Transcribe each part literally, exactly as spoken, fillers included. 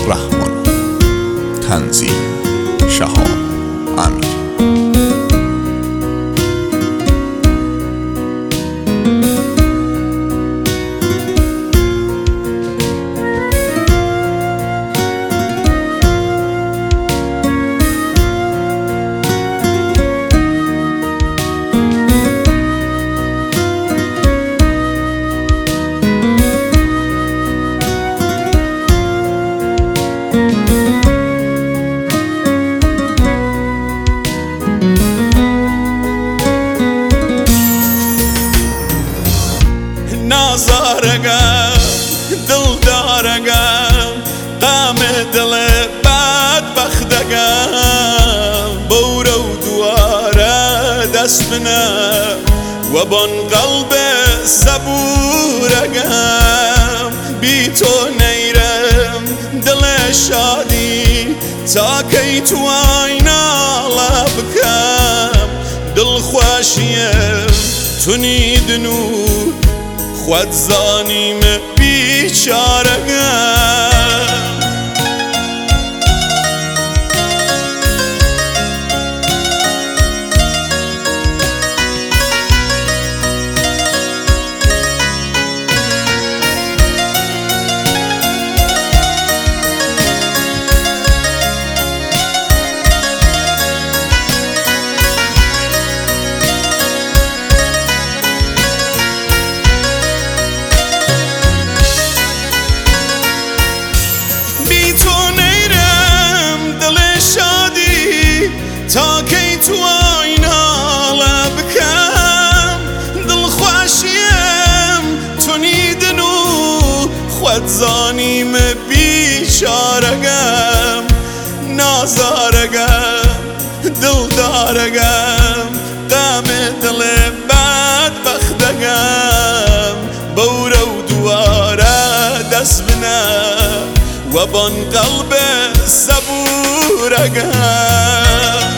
رحمان. تنظیم شهاب امیر. نازارگم دلدارگم غم دل بدبختگم بورو دواره دست بنه و بان قلب صبورگم بی تو نیرم دل شادی تا کی تو آینالا بکم دل خوشیم تو نیدنو خود زانیم بیچارگم تا کی تو آینالا بکم دل خوشیم تو نیدنو خود زانیم بیچارگم نازارگم دلدارگم غم دل بدبختگم بورو دواره دست بنه و بان قلب صبورگم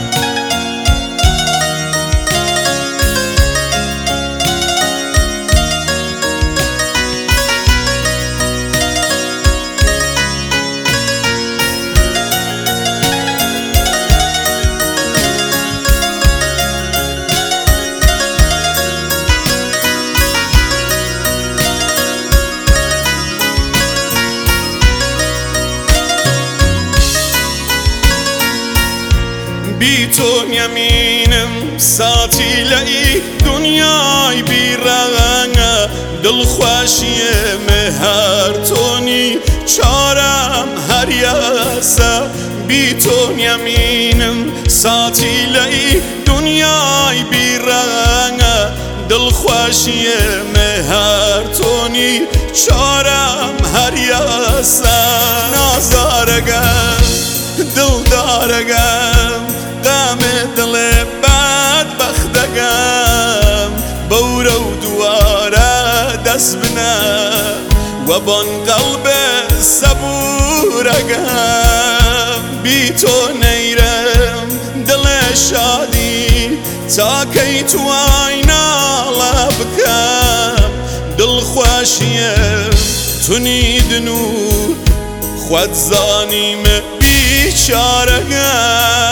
بی تو یمینم ساتی لئی دنیای بی رنگه دل خوشیم هر تونی چارم هر یاسه بی تو یمینم ساتی لئی دنیای بی رنگه دل خوشیم هر تونی چارم هر یاسه نازارگم دلدارگم غم دل بدبختگم بورو دواره دست بنه و بان قلب صبورگم بی تو نیرم دل شادی تا کی تو آینالا بکم دل خوشیم تو نیدنو خود زانیم بیچارگم